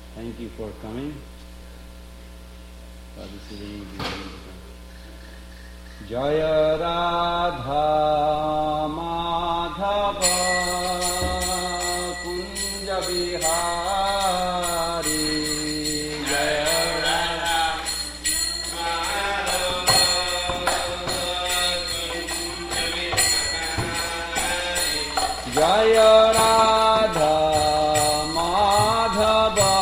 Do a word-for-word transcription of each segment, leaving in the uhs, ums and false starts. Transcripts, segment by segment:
Thank you for coming. Jaya Radha Madhava Kunja Bihari. Jaya Radha Madhava Kunja Bihari. Jaya Radha Madhava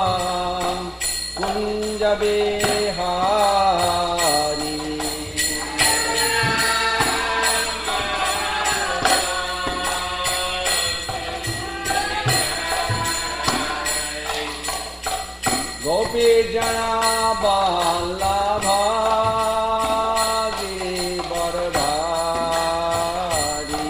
Kunja Bihari. Gopi Jana Vallabha Giridharadhari.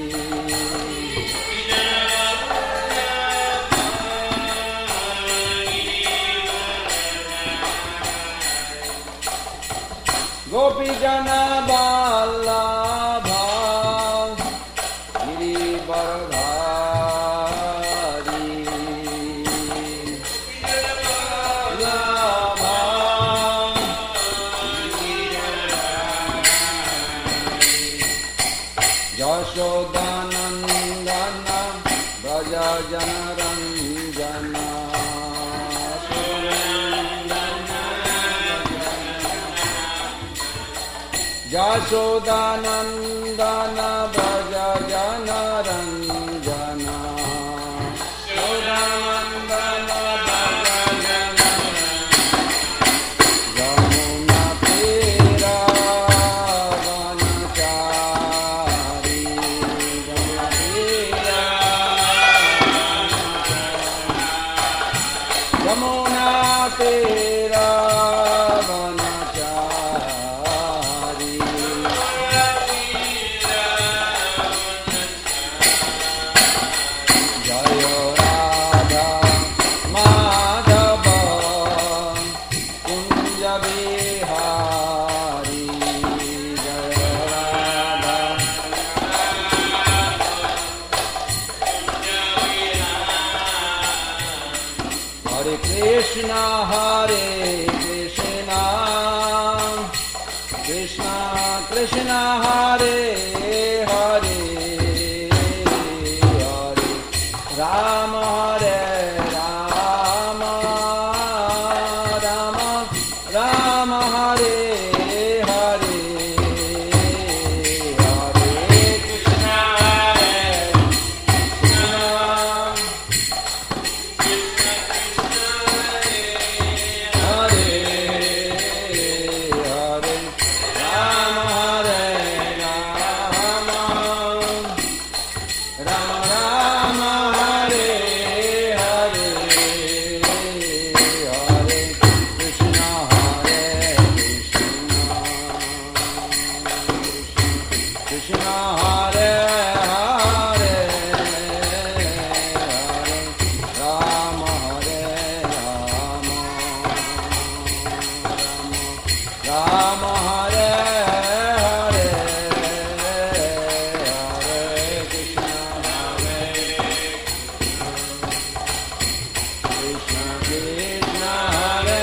Gopi Jana Vallabha Giridharadhari. Yashodanandana Braja Janaranjana. Yashodanandana Braja Janaranjana. Yashodanandana Braja Janaranjana. Yamuna Tera Vanachari. Yamuna Tera Vanachari. Jaya Radha Madhava Kunja Bihari. Jaya Radha Hare Krishna Hare Krishna Krishna Krishna Hare Hare Hare Rama Hare Rama Rama Rama Hare Hare Hare Krishna Hare Hare Rama Hare Rama Rama Rama Hare Hare Hare Krishna Hare Krishna Krishna Hare Hare Hare Rama Hare Rama Rama Hare Hare Hare Krishna Hare Krishna Krishna Hare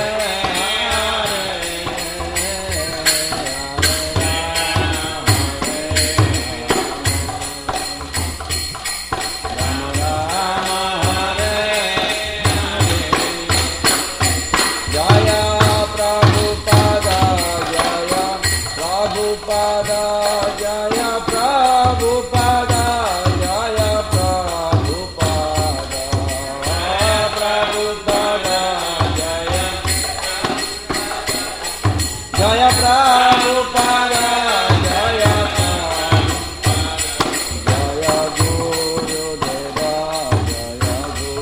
Rama Rama Hare Jaya Prabhupada Jaya Prabhupada Jaya Prabhupada Jaya Prabhupada Prabhupada Jaya Jaya Prabhupada Jaya Jaya Guru Deva Jaya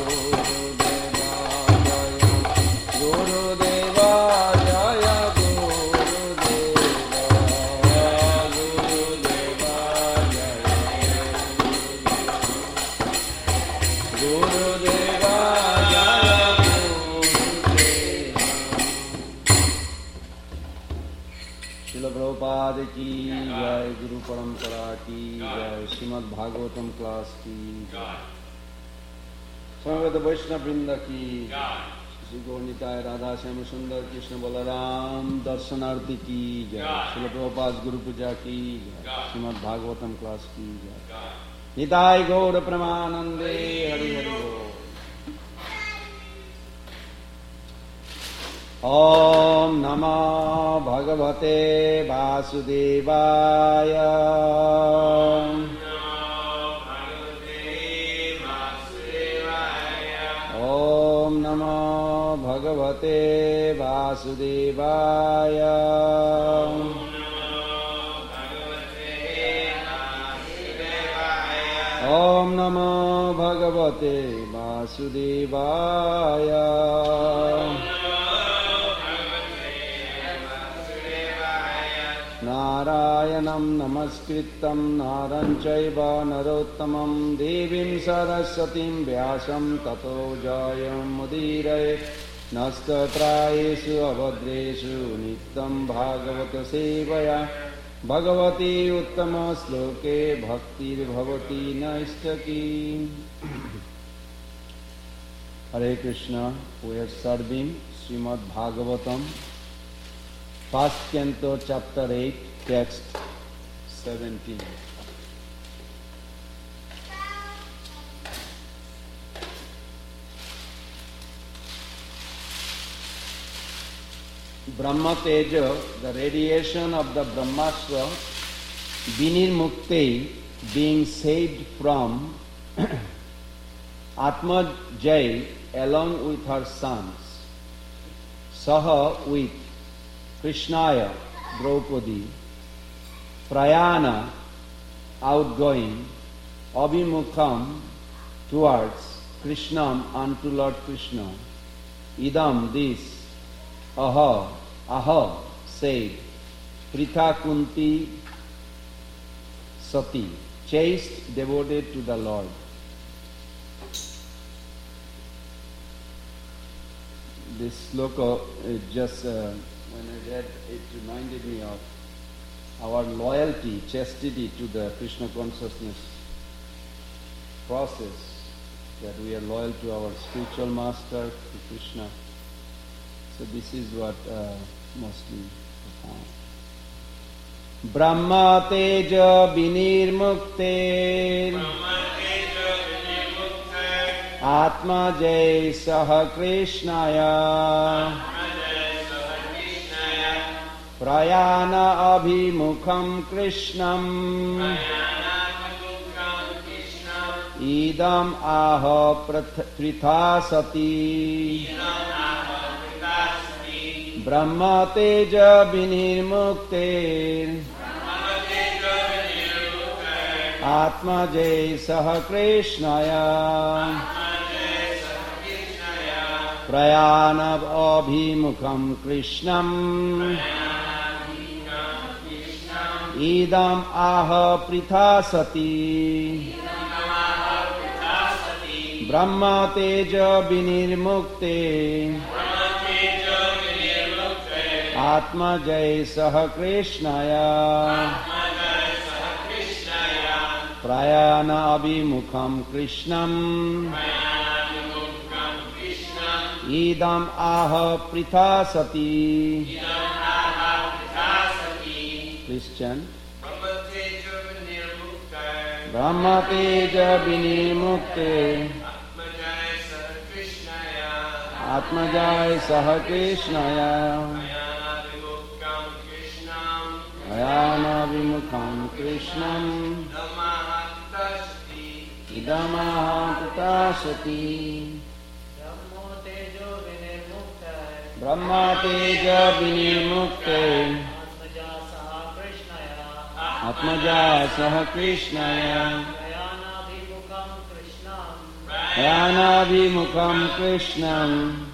Guru Deva Jaya Guru Deva Guru Deva Jaya Srila Prabhupada की जय, गुरु परंपरा की जय, Shrimad Bhagavatam class की जय, समवेत वैष्णव वृंद की श्री गौरनिताय राधा श्याम सुंदर कृष्ण बलराम दर्शनार्थी की जय। श्रील प्रभुपाद गुरु पूजा की जय। श्रीमद् भागवतम क्लास की जय। निताय गौर प्रेमानंदे हरि हरि बोल। ओम नमो भगवते वासुदेवाय। ओम नमो भगवते वासुदेवाय। ओम नमो भगवते वासुदेवाय। नारायणं नमस्कृतं नरं चैव नरोत्तमं देवीं सरस्वतीं व्यासं ततो जयमुदीरयेत्। नस्तत्रायेषु अभद्रेषु नित्यं भागवत सेवया Bhagwati उत्तमश्लोके भक्तिर्भवति नैष्ठकी। Hare Krishna, we are serving Srimad Bhagavatam, first canto, chapter eight, text seventeen. Brahma Teja, the radiation of the Brahmastra, Vinirmukte, being saved from Atma Jai along with her sons, Saha with Krishnaya, Draupadi, Prayana, outgoing, Abhimukham, towards Krishnam, unto Lord Krishna, Idam, this, Aha, Aha, said, Pritha Kunti Sati, chaste, devoted to the Lord. This sloka, it just, uh, when I read, it reminded me of our loyalty, chastity to the Krishna consciousness process, that we are loyal to our spiritual master, to Krishna. So this is what uh, mostly found. Brahma Teja Vinirmukte Atma Jai Saha Krishnaya Prayana Abhimukham Krishnam Idam Aha Pritha Sati Brahma Teja Vinirmukte Atma Jai Saha Krishnaya Prayana Abhimukham Krishnam Idam Aha Pritha Sati Brahma Teja Vinirmukte Atma Jai Saha Krishnaya Prayana Abhimukham Krishnam Idam Aha Pritha Sati. Please chant. Brahma Teja Vinirmukte Atma Jai Saha Krishnaya Ayana Vimukham Krishnam Idamaha Pritha Brahma Teja Vinirmukte Atmaja Saha Krishnaya Ayana Vimukham Krishnam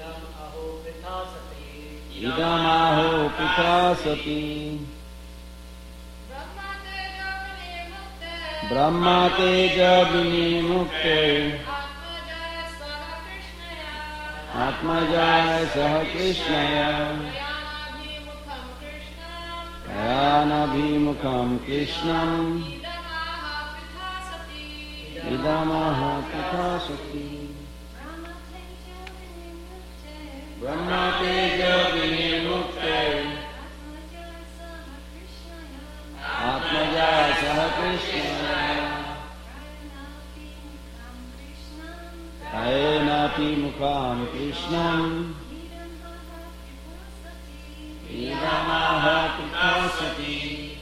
Idam Aho Pritha Sati. Brahma Teja Vinirmukte Atmaja Saha Krishnaya Ayana Bhimukham Krishnam Idamaha Pritha Sati. Brahma Teja Vinimukte Atmaja Saha Krishna Ayenapi Mukham Krishnam Idamaha Kripasati.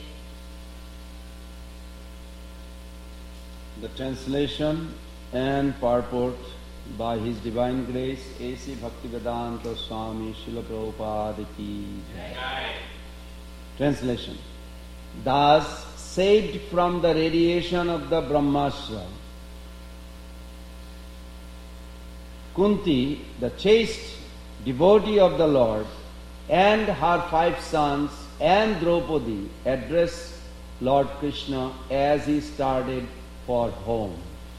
The translation and purport by His Divine Grace A C Bhaktivedanta Swami Srila Prabhupada Ki Jai. Translation. Thus, saved from the radiation of the Brahmastra, Kunti, the chaste devotee of the Lord, and her five sons and Draupadi addressed Lord Krishna as he started for home.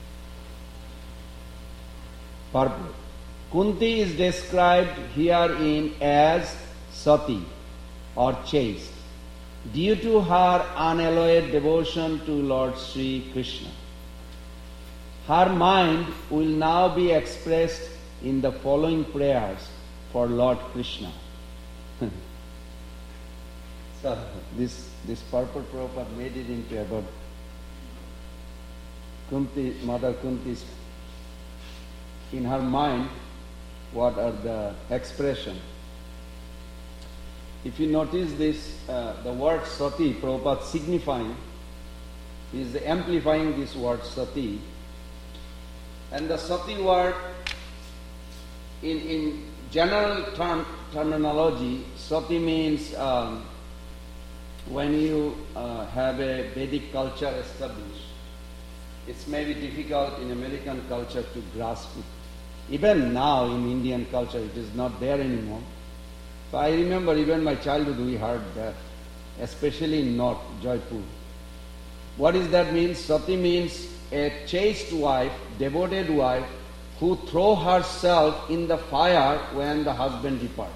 Purport. Kunti is described herein as Sati or chaste due to her unalloyed devotion to Lord Sri Krishna. Her mind will now be expressed in the following prayers for Lord Krishna. So this this purport Prabhupada made it into about Kunti, Mother Kunti's, in her mind, what are the expression. If you notice this, uh, the word Sati, Prabhupada signifying, is amplifying this word Sati. And the Sati word, in, in general term, terminology, Sati means um, when you uh, have a Vedic culture established, it's maybe difficult in American culture to grasp it. Even now in Indian culture it is not there anymore. So I remember even my childhood we heard that, especially in North, Jaipur. What does that mean? Sati means a chaste wife, devoted wife, who throw herself in the fire when the husband departs.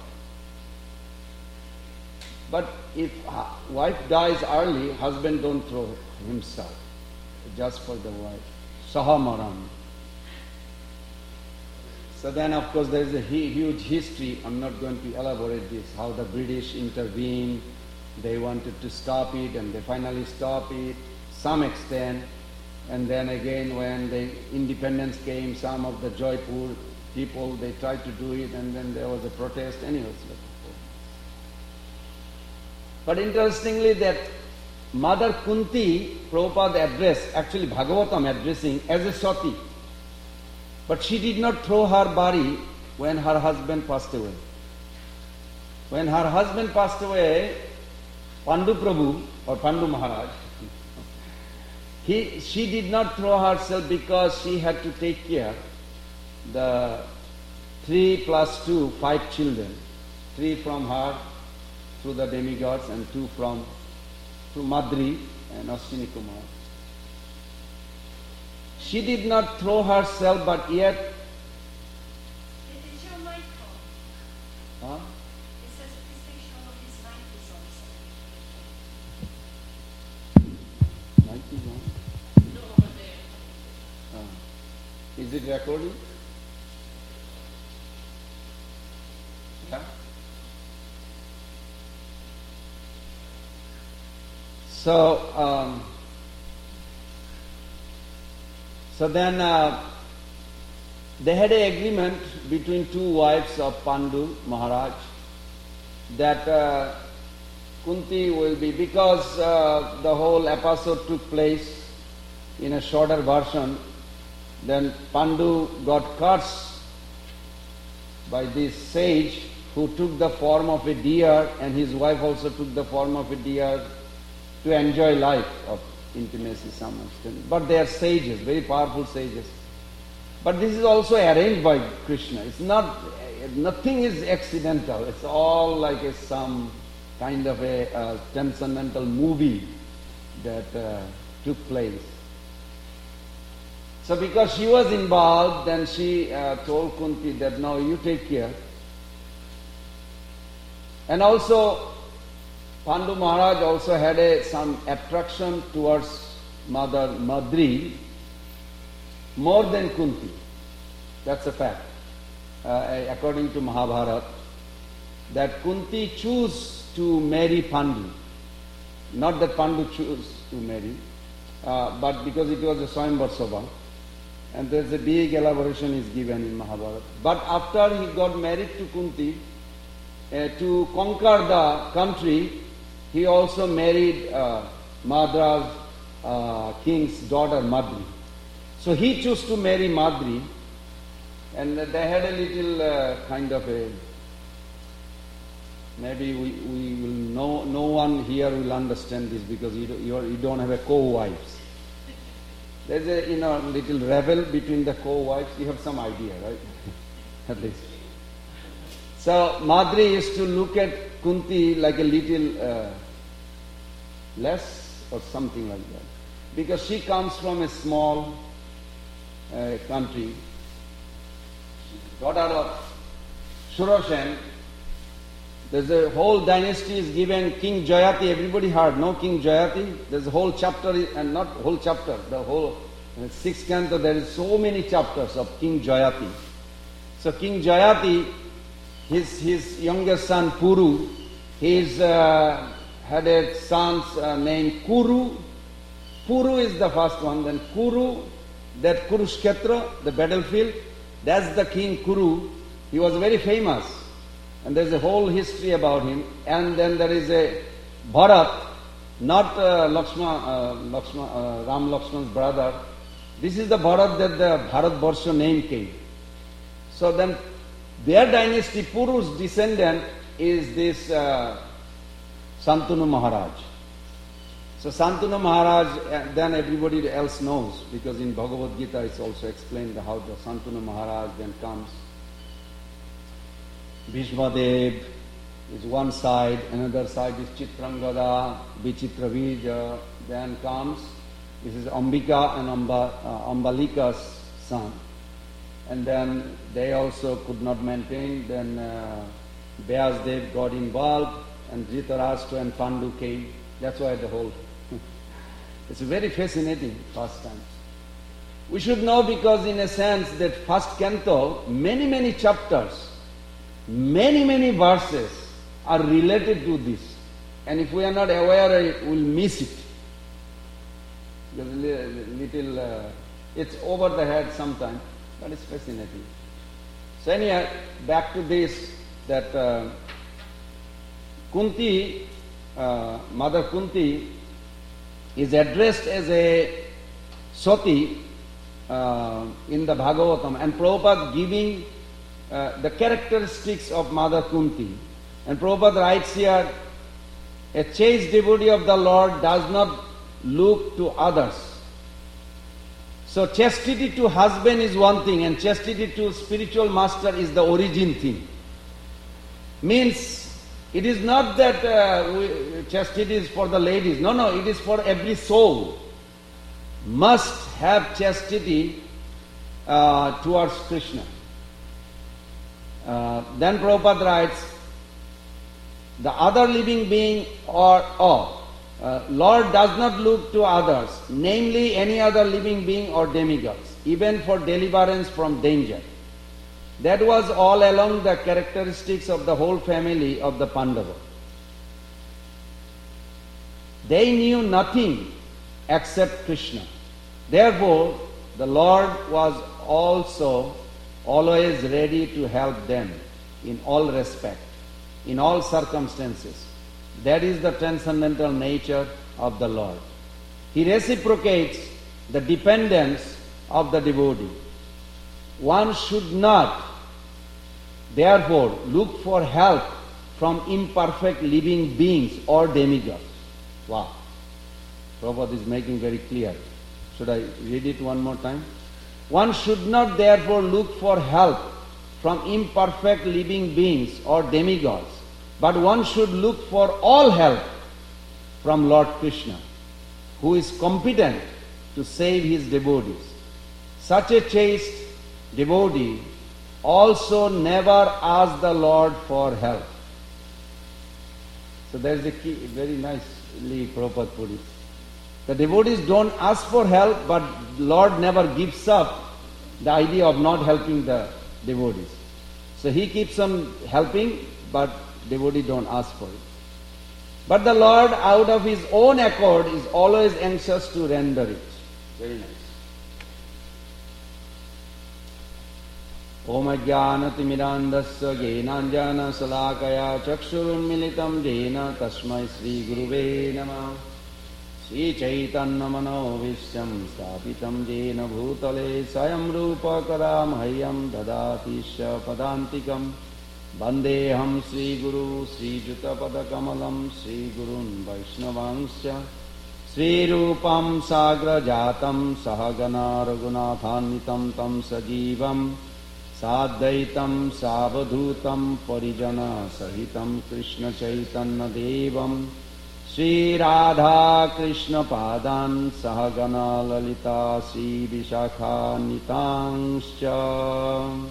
But if wife dies early, husband don't throw himself, just for the wife. Sahamaram. So then of course there is a huge history, I'm not going to elaborate this, how the British intervened, they wanted to stop it and they finally stopped it, some extent, and then again when the independence came, some of the Jaipur people, they tried to do it and then there was a protest, anyways. But interestingly that Mother Kunti, Prabhupada addressed, actually Bhagavatam addressing as a Sati. But she did not throw her body when her husband passed away. When her husband passed away, Pandu Prabhu or Pandu Maharaj, he, she did not throw herself because she had to take care the three plus two, five children. Three from her through the demigods and two from through Madri and Ashwini Kumar. She did not throw herself, but yet. It is your mic on. Huh? It says please make sure his mic is on. Mic is on. No, over there. Uh, is it recording? Yeah. So. Um, So then uh, they had an agreement between two wives of Pandu Maharaj that uh, Kunti will be, because uh, the whole episode took place in a shorter version, then Pandu got cursed by this sage who took the form of a deer, and his wife also took the form of a deer to enjoy life of intimacy some extent. But they are sages, very powerful sages. But this is also arranged by Krishna. It's not, nothing is accidental. It's all like a, some kind of a uh, transcendental movie that uh, took place. So because she was involved, then she uh, told Kunti that now you take care. And also Pandu Maharaj also had a, some attraction towards Mother Madri more than Kunti. That's a fact. uh, according to Mahabharata, that Kunti chose to marry Pandu. Not that Pandu chose to marry, uh, but because it was a Swayamvar Sabha. And there's a big elaboration is given in Mahabharata. But after he got married to Kunti, uh, to conquer the country, he also married uh, Madra's uh, king's daughter, Madri. So he chose to marry Madri, and they had a little uh, kind of a, maybe we, we will, no, no one here will understand this because you, you, are, you don't have a co-wives. There's a, you know, little rebel between the co-wives. You have some idea, right? At least. So Madri used to look at Kunti like a little uh, less or something like that. Because she comes from a small uh, country. Daughter of Surosen. There's a whole dynasty is given, King Jayati, everybody heard, no King Jayati? There's a whole chapter, and not whole chapter, the whole uh, sixth canto, there is so many chapters of King Jayati. So King Jayati, his, his youngest son Puru, he's uh, had a son uh, named Kuru. Puru is the first one, then Kuru, that Kurukshetra, the battlefield, that's the King Kuru. He was very famous. And there's a whole history about him. And then there is a Bharat, not uh, Lakshman, uh, Lakshman, uh, Ram Lakshman's brother. This is the Bharat that the Bharat Barsha name came. So then their dynasty, Puru's descendant, is this uh, Santanu Maharaj. So Santanu Maharaj, uh, then everybody else knows, because in Bhagavad Gita it's also explained how the Santanu Maharaj then comes. Bhishmadev is one side, another side is Chitrangada, Vichitra Vija, then comes, this is Ambika and Amba, uh, Ambalika's son. And then they also could not maintain, then uh, Vyasdev got involved, and Dhritarashtra and Pandu came. That's why the whole, it's very fascinating pastime. We should know because in a sense that first canto, many, many chapters, many, many verses are related to this. And if we are not aware, we will miss it. Because little, uh, it's over the head sometimes, but it's fascinating. So anyhow, back to this, that uh, Kunti, uh, Mother Kunti, is addressed as a Sati uh, in the Bhagavatam, and Prabhupada giving Uh, the characteristics of Mother Kunti. And Prabhupada writes here, a chaste devotee of the Lord does not look to others. So chastity to husband is one thing, and chastity to spiritual master is the origin thing. Means, it is not that uh, we, chastity is for the ladies. No, no, it is for every soul. Must have chastity uh, towards Krishna. Uh, then Prabhupada writes, the other living being or, or uh, Lord does not look to others, namely any other living being or demigods, even for deliverance from danger. That was all along the characteristics of the whole family of the Pandava. They knew nothing except Krishna. Therefore, the Lord was also always ready to help them in all respect, in all circumstances. That is the transcendental nature of the Lord. He reciprocates the dependence of the devotee. One should not, therefore, look for help from imperfect living beings or demigods. Wow. Prabhupada is making very clear. Should I read it one more time? One should not therefore look for help from imperfect living beings or demigods, but one should look for all help from Lord Krishna, who is competent to save his devotees. Such a chaste devotee also never asks the Lord for help. So there's a key, very nicely Prabhupada put it. The devotees don't ask for help, but Lord never gives up the idea of not helping the devotees. So he keeps on helping, but devotee don't ask for it. But the Lord, out of His own accord, is always anxious to render it. Very nice. Om Ajnanatimirandasya Jnananjana Salakaya Chakshurunmilitam Jena Tasmai Sri Guruve Namah. Sri Chaitanya Manovishyam Stapitam Jena Bhutale Sayam Rupa Kadam Hayam Dadatisya Padantikam Bandeham Sri Guru Sri Juta Padakamalam Sri Gurun Vaishnavangsya Sri Rupam Sagra Jatam Sahagana Raghunathanvitam Tam Sajivam Sadhaitam Savadhutam Parijana Sahitam Krishna Chaitanya Devam Sri Radha Krishna Padan Sahagana Lalita Sri Vishakha Nitangscha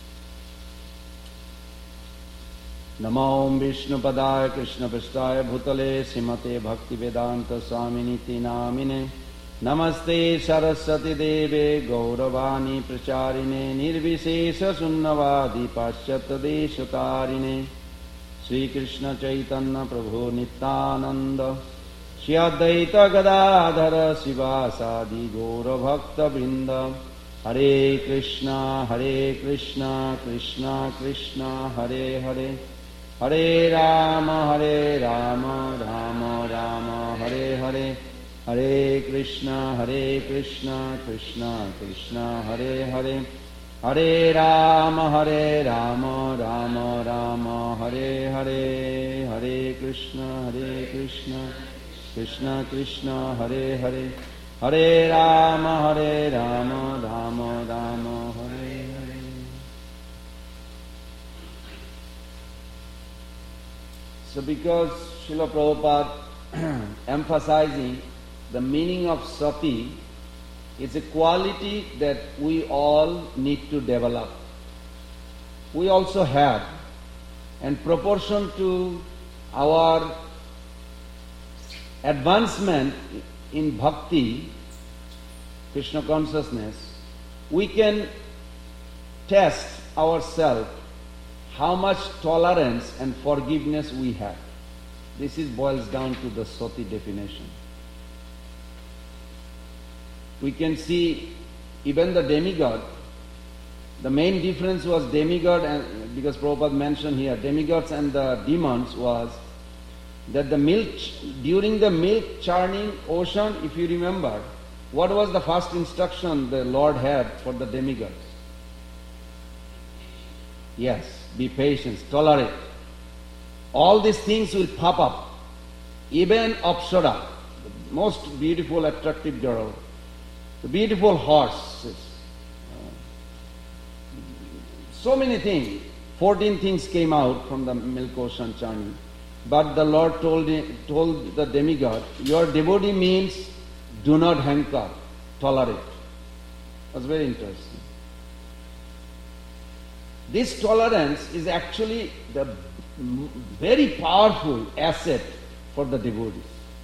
Namo Vishnu Padaya Krishna Prasthaya Bhutale Srimate Bhakti Vedanta Swaminiti Namine Namaste Saraswati Deve Gauravani Pracharine Nirvishesha Sunnavadi Paschata Deshatarine Sri Krishna Chaitanya Prabhu Nityananda Shri Advaita Gadadhara Sivasadi Gaura Bhakta Vrinda Hare Krishna Hare Krishna Krishna Krishna Hare Hare Hare Rama Hare Rama Rama Rama Hare Hare Hare Krishna Hare Krishna Krishna Krishna Hare Hare Hare Rama Hare Rama Rama Rama Hare Hare Hare Krishna Hare Krishna Krishna Krishna Hare Hare Hare Rama Hare Rama Rama Rama Hare Hare. So because Srila Prabhupada emphasizing the meaning of sati, it's a quality that we all need to develop. We also have, and proportion to our advancement in bhakti, Krishna consciousness, we can test ourselves how much tolerance and forgiveness we have. This is boils down to the sati definition. We can see even the demigod, the main difference was demigod, and because Prabhupada mentioned here, demigods and the demons was that the milk, during the milk churning ocean, if you remember, what was the first instruction the Lord had for the demigods? Yes, be patient, tolerate. All these things will pop up. Even Apsara, the most beautiful, attractive girl, the beautiful horses, uh, so many things. Fourteen things came out from the milk ocean churning. But the Lord told him, told the demigod, your devotee means do not hanker, tolerate. That's very interesting. This tolerance is actually the very powerful asset for the devotees.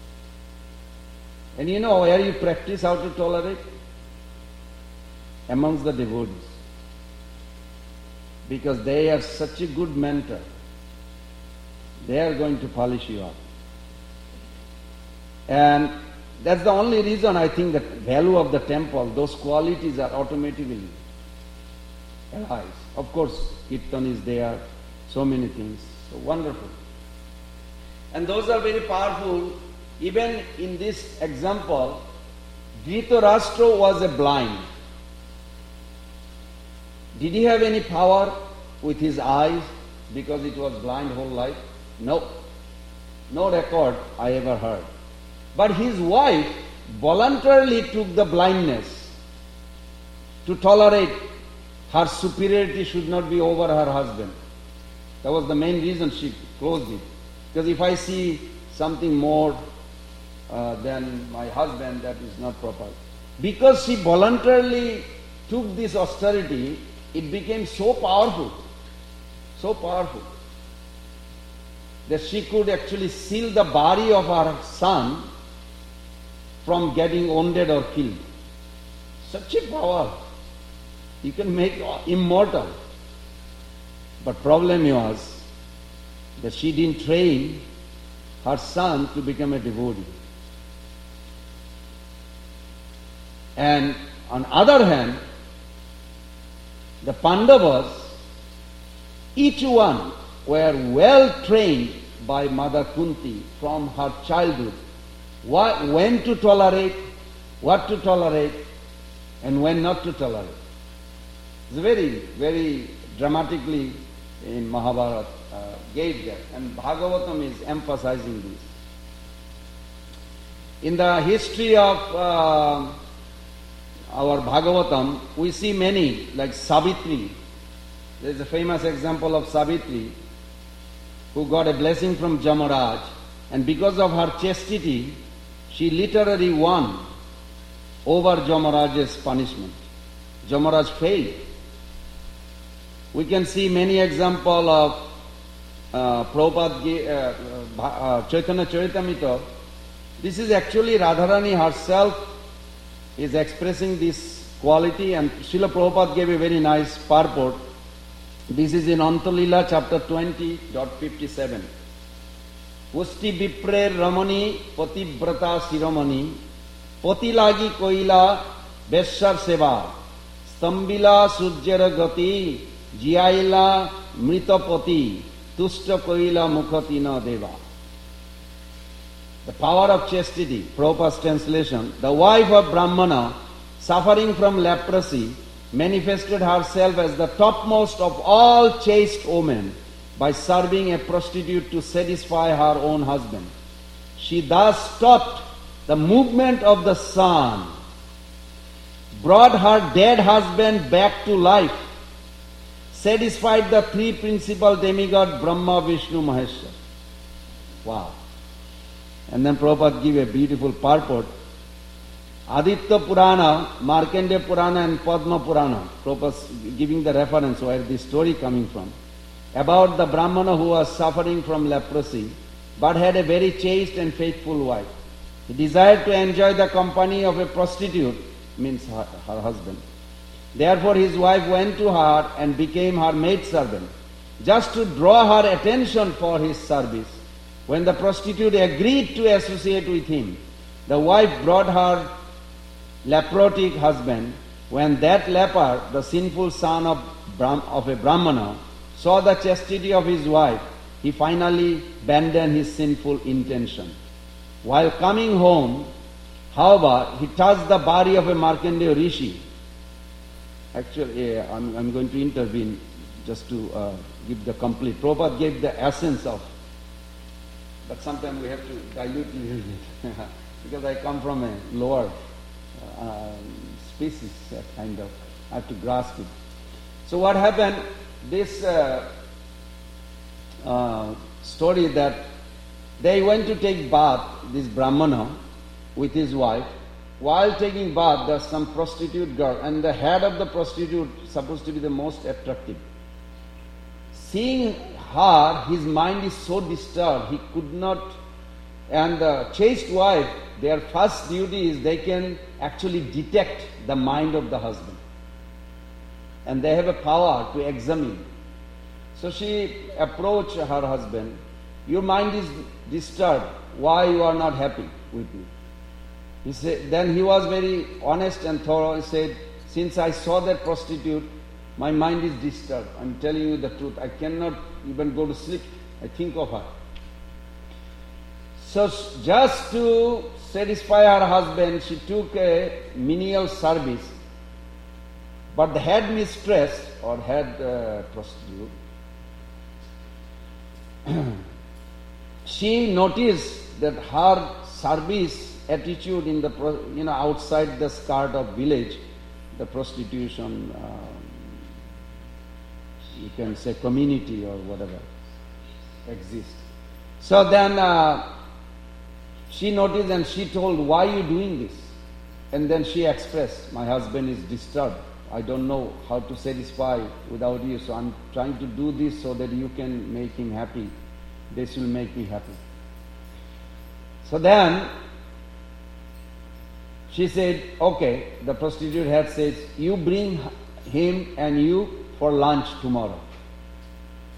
And you know where you practice how to tolerate? Amongst the devotees. Because they are such a good mentor. They are going to polish you up. And that's the only reason I think the value of the temple, those qualities are automatically arise. Of course, Kirtan is there, so many things. So wonderful. And those are very powerful. Even in this example, Dhritarashtra was a blind. Did he have any power with his eyes because it was blind whole life? No. No record I ever heard. But his wife voluntarily took the blindness to tolerate her superiority should not be over her husband. That was the main reason she closed it. Because if I see something more uh, than my husband, that is not proper. Because she voluntarily took this austerity, it became so powerful, so powerful, that she could actually seal the body of her son from getting wounded or killed. Such a power. You can make immortal. But problem was that she didn't train her son to become a devotee. And on other hand, the Pandavas, each one were well trained by Mother Kunti from her childhood, what, when to tolerate, what to tolerate, and when not to tolerate. It's very, very dramatically in Mahabharata uh, gave that, and Bhagavatam is emphasizing this. In the history of uh, our Bhagavatam, we see many, like Savitri. There is a famous example of Savitri, who got a blessing from Jamaraj, and because of her chastity, she literally won over Jamaraj's punishment. Jamaraj failed. We can see many examples of uh, Prabhupada, uh, uh, Chaitanya Charitamrita. This is actually Radharani herself is expressing this quality, and Srila Prabhupada gave a very nice purport. This is in Antalila chapter twenty, fifty-seven. Pusti Vipre Ramani Pativrata Siramani Patilagi Koila Beshar Seva Stambila Sujjara Gati Jiaila Mritapati Tushta Koila Mukhatina Deva. The power of chastity, Prabhupada's translation. The wife of Brahmana, suffering from leprosy, manifested herself as the topmost of all chaste women by serving a prostitute to satisfy her own husband. She thus stopped the movement of the sun, brought her dead husband back to life, satisfied the three principal demigod Brahma, Vishnu, Maheshwar. Wow. And then Prabhupada gave a beautiful purport. Aditya Purana, Markandeya Purana and Padma Purana, Prabhupada giving the reference where this story coming from, about the Brahmana who was suffering from leprosy, but had a very chaste and faithful wife. He desired to enjoy the company of a prostitute, means her, her husband. Therefore his wife went to her and became her maidservant, just to draw her attention for his service. When the prostitute agreed to associate with him, the wife brought her leprotic husband. When that leper, the sinful son of, Brahm, of a Brahmana, saw the chastity of his wife, he finally abandoned his sinful intention. While coming home, however, he touched the body of a Markandeya Rishi. Actually, yeah, I'm, I'm going to intervene just to uh, give the complete. Prabhupada gave the essence of, but sometimes we have to dilute a little bit because I come from a lower uh, species, uh, kind of. I have to grasp it. So what happened? This uh, uh, story that they went to take bath, this Brahmana, with his wife. While taking bath, there's some prostitute girl, and the head of the prostitute supposed to be the most attractive. Seeing her, his mind is so disturbed, he could not, and the chaste wife, their first duty is they can actually detect the mind of the husband. And they have a power to examine. So she approached her husband, your mind is disturbed, why you are not happy with me? He said, then he was very honest and thorough. He said, since I saw that prostitute, my mind is disturbed. I'm telling you the truth. I cannot even go to sleep. I think of her. So just to satisfy her husband, she took a menial service. But the head mistress or head uh, prostitute, she noticed that her service attitude in the, you know, outside the skirt of village, the prostitution, um, you can say community or whatever exists. So then uh, she noticed and she told, why are you doing this? And then she expressed, my husband is disturbed. I don't know how to satisfy without you, so I'm trying to do this so that you can make him happy. This will make me happy. So then she said, okay, the prostitute head says, you bring him and you for lunch tomorrow.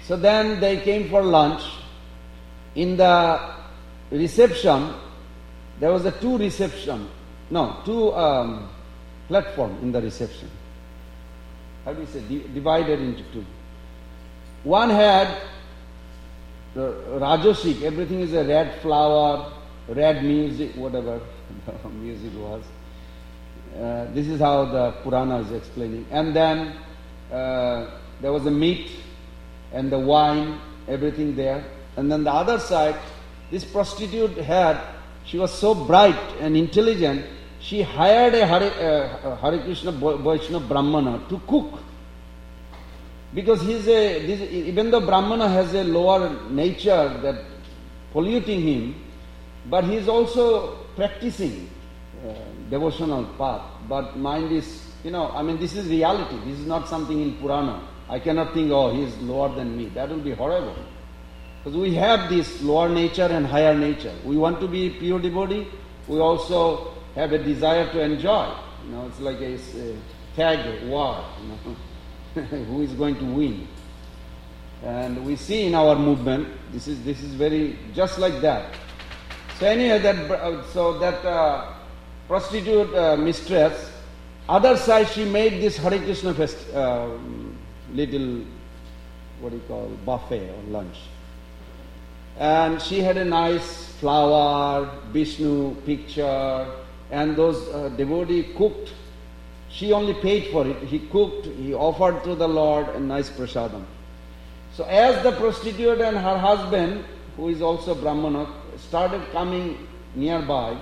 So then they came for lunch. In the reception, there was a two reception, no, two um, platform in the reception. How do you say? Di- divided into two. One had the Rajosik, everything is a red flower, red music, whatever the music was. Uh, this is how the Purana is explaining. And then uh, there was the meat and the wine, everything there. And then the other side, this prostitute had, she was so bright and intelligent, she hired a Hare, uh, Hare Krishna Vaishnava Brahmana to cook. Because he's a, this, even though Brahmana has a lower nature that polluting him, but he's also practicing uh, devotional path. But mind is, you know, I mean, this is reality. This is not something in Purana. I cannot think, oh, he is lower than me. That will be horrible. Because we have this lower nature and higher nature. We want to be pure devotee. We also have a desire to enjoy. You know, it's like a, a tag war. You know. Who is going to win? And we see in our movement, this is this is very just like that. So anyway, that so that uh, prostitute uh, mistress, other side she made this Hare Krishna fest, uh, little what do you call buffet or lunch, and she had a nice flower, Vishnu picture, and those uh, devotee cooked. She only paid for it. He cooked, he offered to the Lord a nice prasadam. So as the prostitute and her husband, who is also Brahmana, started coming nearby,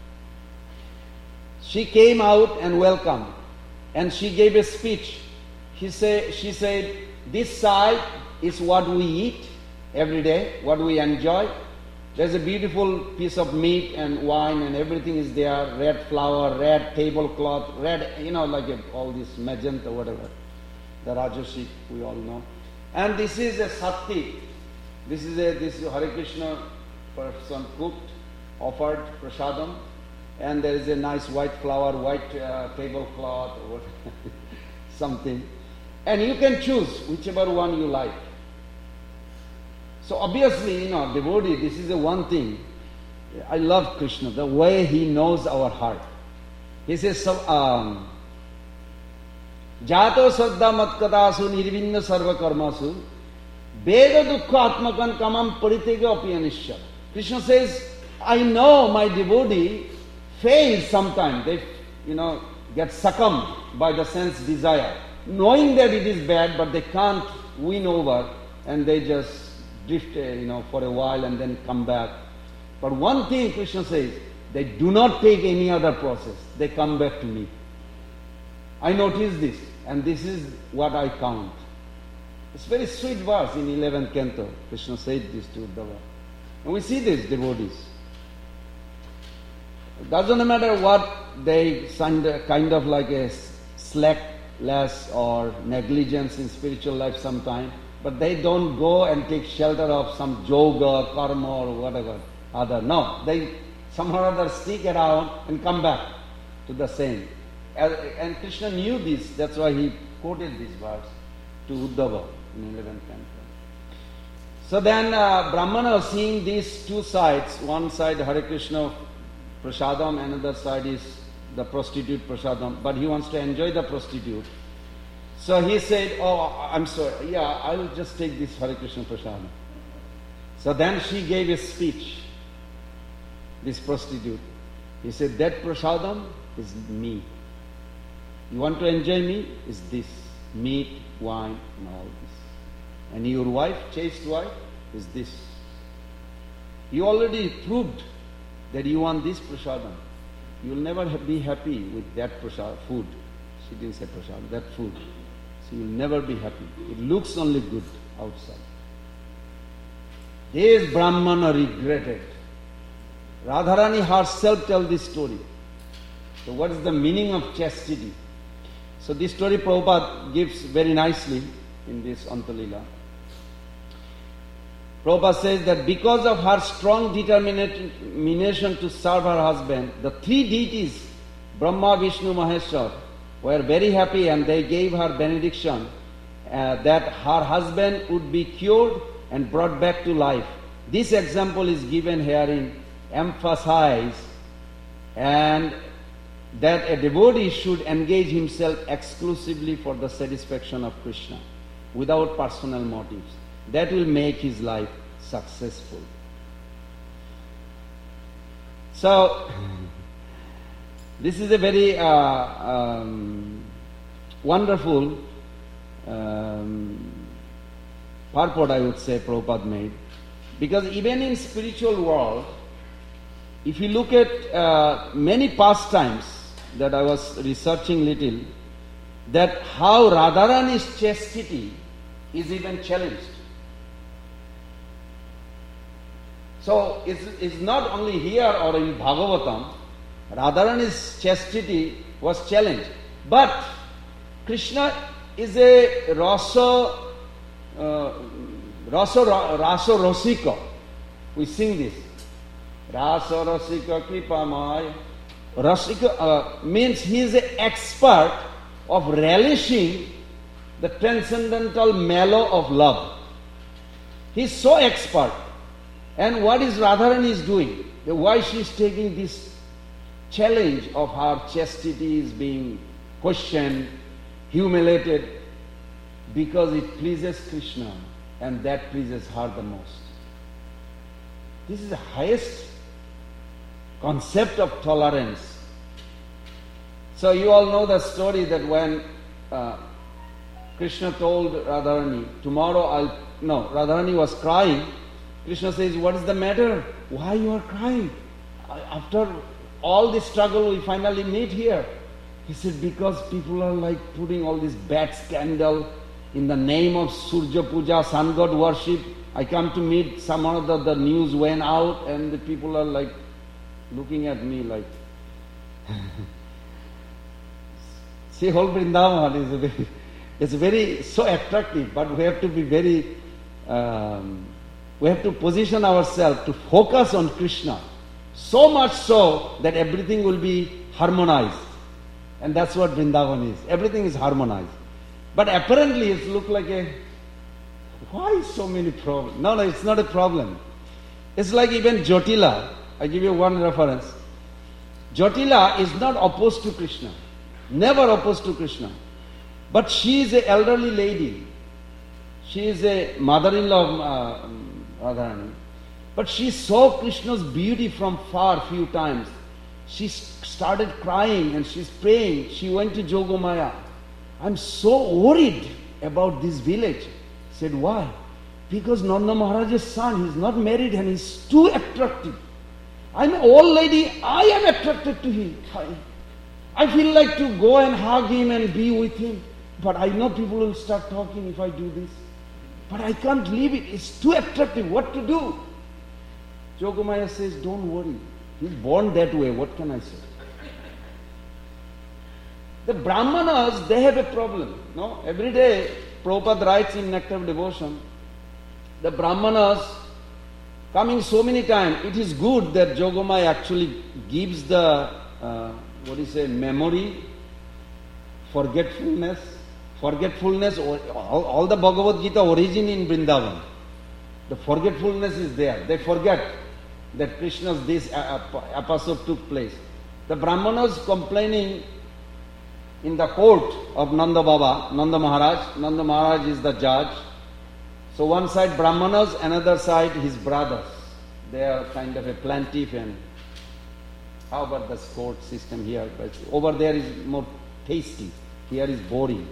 she came out and welcomed. And she gave a speech. He say, she said, this side is what we eat every day, what we enjoy. There's a beautiful piece of meat and wine and everything is there, red flower, red tablecloth, red, you know, like a, all this magenta, whatever. The Rajasik, we all know. And this is a sati. This is a, this is Hare Krishna person cooked, offered prasadam. And there is a nice white flower, white uh, tablecloth, or something. And you can choose whichever one you like. So obviously, you know, devotee, this is the one thing. I love Krishna, the way he knows our heart. He says, so, um, Jato saddha matkatasu nirvinna sarva karmasu Veda dukkha atmakan kamam paritega apiyanishya. Krishna says, I know my devotee fails sometimes. They, you know, get succumbed by the sense desire. Knowing that it is bad, but they can't win over, and they just drift, uh, you know, for a while and then come back. But one thing Krishna says, they do not take any other process. They come back to me. I notice this, and this is what I count. It's a very sweet verse in eleventh canto. Krishna said this to Uddhava. And we see this, devotees. It doesn't matter what they kind of like a slackless or negligence in spiritual life sometime, but they don't go and take shelter of some yoga, karma or whatever other. No, they somehow or other stick around and come back to the same. And Krishna knew this, that's why he quoted this verse to Uddhava in eleventh canto. So then uh, Brahmana seeing these two sides, one side Hare Krishna prasadam, another side is the prostitute prasadam, but he wants to enjoy the prostitute. So he said, oh, I'm sorry, yeah, I'll just take this Hare Krishna prasadam. So then she gave a speech, this prostitute. He said, that prasadam is me. You want to enjoy me? Is this, meat, wine, and all this. And your wife, chaste wife, is this. You already proved that you want this prasadam. You will never be happy with that prasad, food. She didn't say prasad, that food. So you will never be happy. It looks only good outside. This Brahmana regretted. Radharani herself tells this story. So what is the meaning of chastity? So this story Prabhupada gives very nicely in this Antalila. Prabhupada says that because of her strong determination to serve her husband, the three deities, Brahma, Vishnu, Maheshwar, were very happy and they gave her benediction. uh, that her husband would be cured and brought back to life. This example is given herein, emphasize, and that a devotee should engage himself exclusively for the satisfaction of Krishna, without personal motives. That will make his life successful. So, this is a very uh, um, wonderful um, purport, I would say, Prabhupada made. Because even in spiritual world, if you look at uh, many pastimes that I was researching little, that how Radharani's chastity is even challenged. So it's, it's not only here or in Bhagavatam, Radharani's chastity was challenged. But Krishna is a rasa, uh, rasa, rasa rasika. We sing this. Rasa rasika kripamaya. Rasika uh, means he is an expert of relishing the transcendental mellow of love. He is so expert. And what is Radharani is doing? Why she is taking this challenge of her chastity is being questioned, humiliated, because it pleases Krishna and that pleases her the most. This is the highest concept of tolerance. So you all know the story that when uh, Krishna told Radharani, tomorrow I'll, no, Radharani was crying. Krishna says, what is the matter? Why you are crying? After all this struggle, we finally meet here. He said, because people are like putting all this bad scandal in the name of Surya Puja, sun god worship. I come to meet some of the, the news went out and the people are like looking at me like... See, whole Vrindavan is a very, it's very so attractive, but we have to be very... Um, We have to position ourselves to focus on Krishna, so much so that everything will be harmonized. And that's what Vrindavan is. Everything is harmonized. But apparently it looks like a, why so many problems? No, no, it's not a problem. It's like even Jotila. I give you one reference. Jotila is not opposed to Krishna. Never opposed to Krishna. But she is an elderly lady. She is a mother-in-law of uh, Radharani. But she saw Krishna's beauty from far few times. She started crying and she's praying. She went to Jogomaya. I'm so worried about this village. Said, why? Because Nanda Maharaj's son, he's not married and he's too attractive. I'm an old lady, I am attracted to him. I, I feel like to go and hug him and be with him. But I know people will start talking if I do this. But I can't leave it. It's too attractive. What to do? Jogomaya says, don't worry. He's born that way. What can I say? The Brahmanas, they have a problem. No? Every day, Prabhupada writes in Nectar of Devotion, the Brahmanas coming so many times. It is good that Jogomaya actually gives the, uh, what do you say, memory, forgetfulness, Forgetfulness, all, all the Bhagavad Gita origin in Vrindavan. The forgetfulness is there. They forget that Krishna's this episode took place. The Brahmanas complaining in the court of Nanda Baba, Nanda Maharaj. Nanda Maharaj is the judge. So one side Brahmanas, another side his brothers. They are kind of a plaintiff and how about the court system here? But over there is more tasty. Here is boring.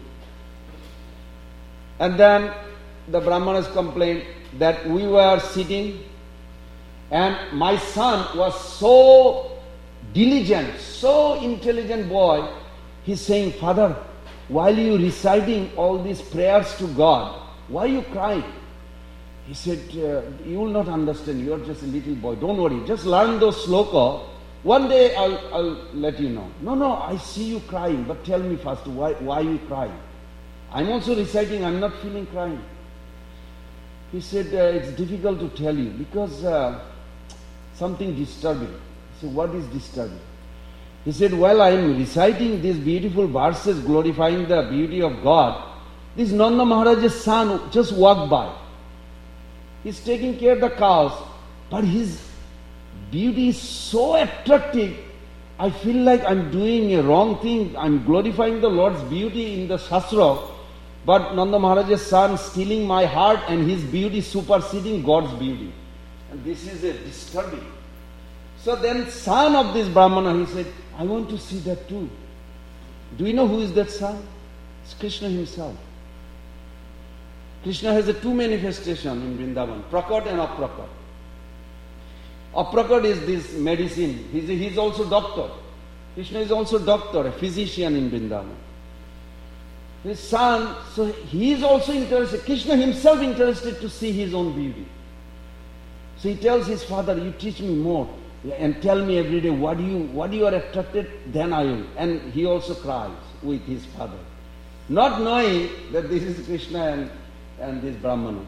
And then the Brahmanas complained that we were sitting and my son was so diligent, so intelligent boy. He's saying, Father, while you reciting all these prayers to God, why are you crying? He said, uh, you will not understand, you are just a little boy, don't worry, just learn those sloka. One day I'll, I'll let you know. No, no, I see you crying, but tell me first, why, why you crying? I'm also reciting, I'm not feeling crying. He said, uh, it's difficult to tell you because uh, something disturbing. I said, what is disturbing? He said, while I am reciting these beautiful verses glorifying the beauty of God, This Nanda Maharaj's son just walked by. He's taking care of the cows, but his beauty is so attractive. I feel like I'm doing a wrong thing. I'm glorifying the Lord's beauty in the Shastra, but Nanda Maharaj's son stealing my heart and his beauty superseding God's beauty. And this is a disturbing. So then son of this Brahmana, he said, I want to see that too. Do you know who is that son? It's Krishna himself. Krishna has a two manifestation in Vrindavan, Prakat and Aprakat. Aprakat is this medicine. He's, he's also doctor. Krishna is also doctor, a physician in Vrindavan. His son, so he is also interested, Krishna himself interested to see his own beauty. So he tells his father, you teach me more and tell me every day what you what you are attracted, then I will. And he also cries with his father, not knowing that this is Krishna and, and this Brahmana.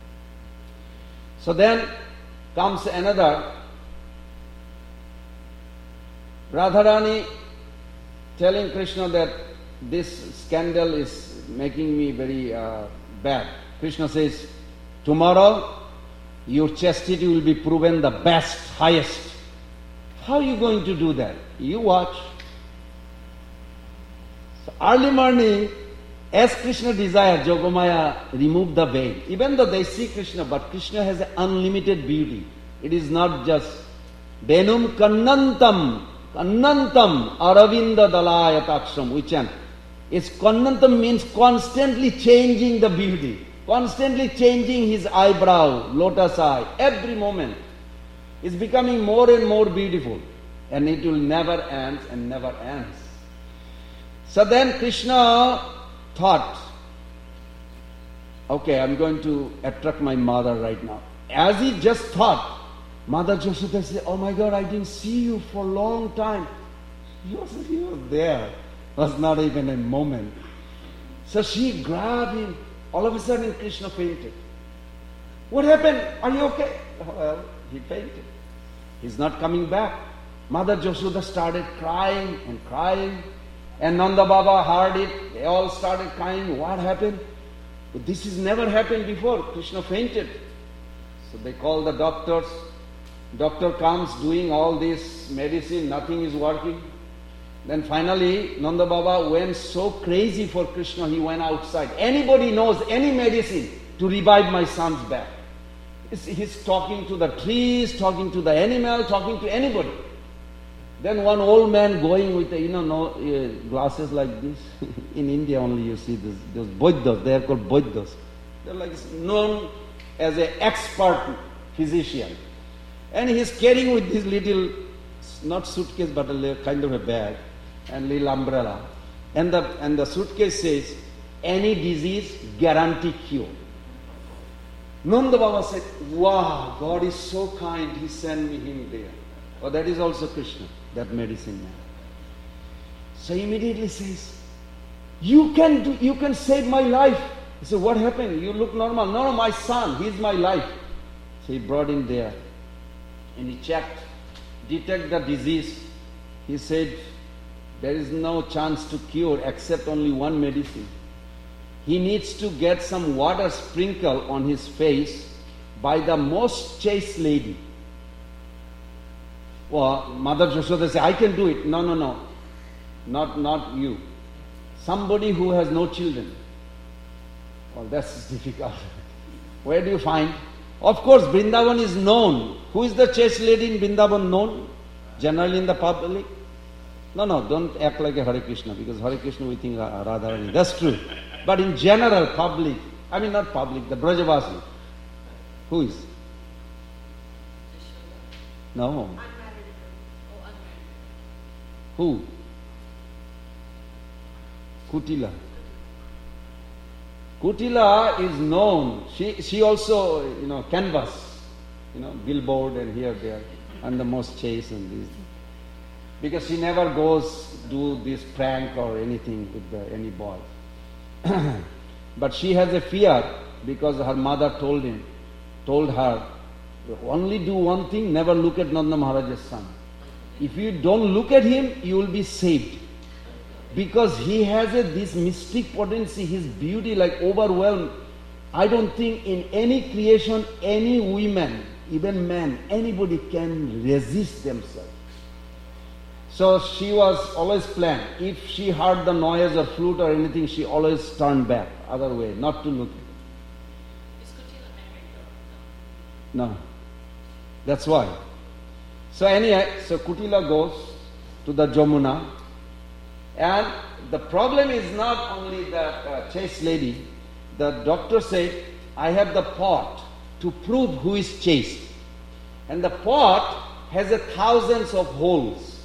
So then comes another, Radharani telling Krishna that this scandal is making me very uh, bad. Krishna says, tomorrow your chastity will be proven the best, highest. How are you going to do that? You watch. So early morning, as Krishna desired, Yogamaya removed the veil. Even though they see Krishna, but Krishna has an unlimited beauty. It is not just Venum Kannantam, Kannantam Aravinda Dalayataksam, we chant. It's Kannantam means constantly changing the beauty, constantly changing his eyebrow, lotus eye, every moment. It's becoming more and more beautiful, and it will never end and never ends. So then Krishna thought, okay, I'm going to attract my mother right now. As he just thought, Mother Yashoda said, oh my God, I didn't see you for a long time. He was, he was there. It was not even a moment. So she grabbed him. All of a sudden Krishna fainted. What happened? Are you okay? Well, he fainted. He's not coming back. Mother Yashoda started crying and crying. And Nanda Baba heard it. They all started crying. What happened? But this has never happened before. Krishna fainted. So they call the doctors. Doctor comes doing all this medicine. Nothing is working. Then finally Nanda Baba went so crazy for Krishna. He went outside. Anybody knows any medicine to revive my son's back? He's talking to the trees, talking to the animal, talking to anybody. Then one old man going with, a, you know, no, uh, glasses like this. In India only you see this, those Buddhas, they are called Buddhas. They're like known as an expert physician. And he's carrying with this little, not suitcase but a little, kind of a bag and little umbrella. And the, and the suitcase says, any disease, guarantee cure. Nanda Baba said, wow, God is so kind, He sent me him there. Oh, that is also Krishna, that medicine man. So he immediately says, you can do, you can save my life. He said, what happened? You look normal. No, no, my son, he's my life. So he brought him there. And he checked, detected the disease. He said, there is no chance to cure except only one medicine. He needs to get some water sprinkled on his face by the most chaste lady. Well, Mother Yashoda said, I can do it. No, no, no. Not, not you. Somebody who has no children. Well, that's difficult. Where do you find? Of course, Vrindavan is known. Who is the chaste lady in Vrindavan known? Generally in the public? No, no, don't act like a Hare Krishna, because Hare Krishna we think Radharani. That's true. But in general, public, I mean not public, the Brajavasi. Who is? No. Who? Kutila. Kutila is known. She she also, you know, canvas, you know, billboard and here, there, and the most chaste and this. Because she never goes do this prank or anything with the, any boy. But she has a fear because her mother told him, told her, only do one thing, never look at Nanda Maharaj's son. If you don't look at him, you will be saved. Because he has a, this mystic potency, his beauty like overwhelmed. I don't think in any creation, any women, even men, anybody can resist themselves. So she was always planned. If she heard the noise or flute or anything, she always turned back, other way, not to look. Is Kutila married or No. That's why. So anyway, so Kutila goes to the Jamuna, and the problem is not only the uh, chaste lady. The doctor said, I have the pot to prove who is chaste. And the pot has a thousands of holes.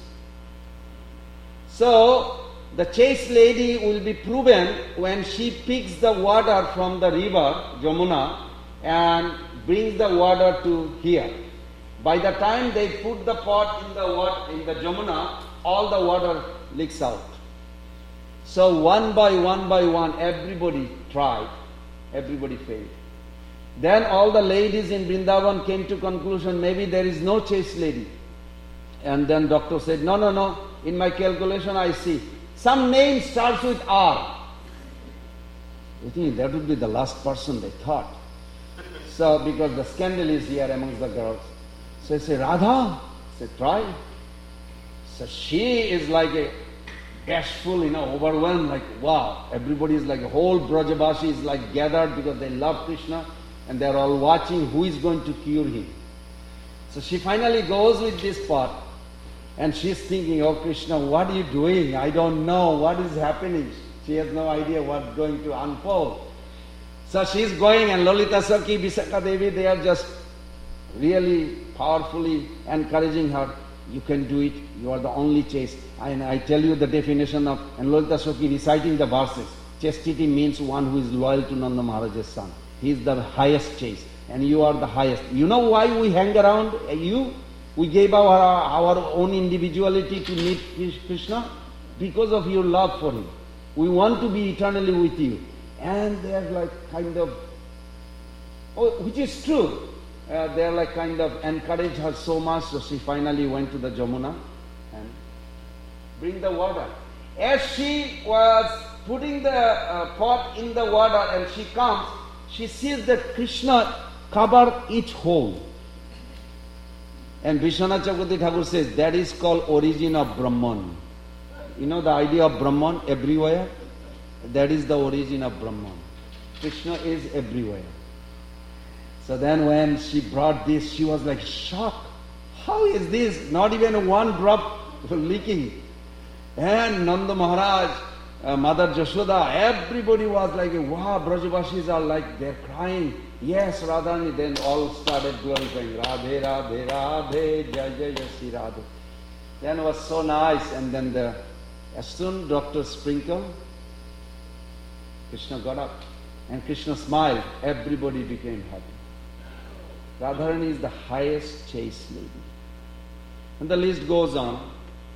So the chaste lady will be proven when she picks the water from the river, Jamuna, and brings the water to here. By the time they put the pot in the water, in the Jamuna, all the water leaks out. So one by one by one, everybody tried, everybody failed. Then all the ladies in Vrindavan came to conclusion, maybe there is no chaste lady. And then doctor said, no, no, no, in my calculation I see. Some name starts with R. I think that would be the last person they thought. So because the scandal is here amongst the girls. So I say, Radha? I say, try. So she is like a bashful, you know, overwhelmed, like wow. Everybody is like, a whole Brajavashi is like gathered because they love Krishna and they are all watching who is going to cure him. So she finally goes with this pot and she's thinking, oh Krishna, what are you doing? I don't know what is happening. She has no idea what's going to unfold. So she's going and Lalita Sakhi, Visakha Devi, they are just really powerfully encouraging her. You can do it. You are the only chaste. And I tell you the definition of, and Lalita Sakhi reciting the verses. Chastity means one who is loyal to Nanda Maharaj's son. He is the highest chaste. And you are the highest. You know why we hang around you? We gave our, our own individuality to meet Krishna? Because of your love for him. We want to be eternally with you. And they are like kind of, oh, which is true. Uh, they are like kind of encouraged her so much, so she finally went to the Jamuna and bring the water. As she was putting the uh, pot in the water and she comes, she sees that Krishna cover each hole. And Vishwanath Chakravarti Thakur says that is called origin of Brahman. You know the idea of Brahman everywhere? That is the origin of Brahman. Krishna is everywhere. So then when she brought this, she was like shocked. How is this? Not even one drop leaking. And Nanda Maharaj, uh, Mother Jashoda, everybody was like, wow, Brajavashis are like, they're crying. Yes, Radhani. Then all started glorifying, Radhe, Radhe, Radhe, Jai Jai Jai Shri Radhe. Then it was so nice. And then the, as soon Doctor sprinkled, Krishna got up. And Krishna smiled. Everybody became happy. Radharani is the highest chaste lady. And the list goes on.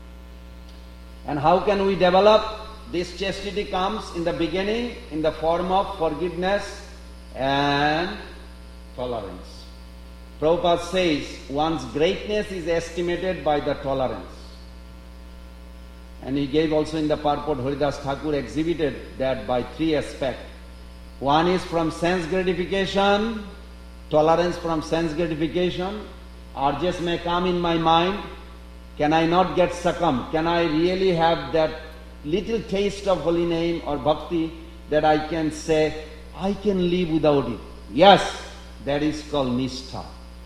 And how can we develop? This chastity comes in the beginning in the form of forgiveness and tolerance. Prabhupada says one's greatness is estimated by the tolerance. And he gave also in the purport, Haridas Thakur exhibited that by three aspects. One is from sense gratification, tolerance from sense gratification. Urges may come in my mind. Can I not get succumb? Can I really have that little taste of holy name or bhakti that I can say, I can live without it? Yes, that is called nishtha.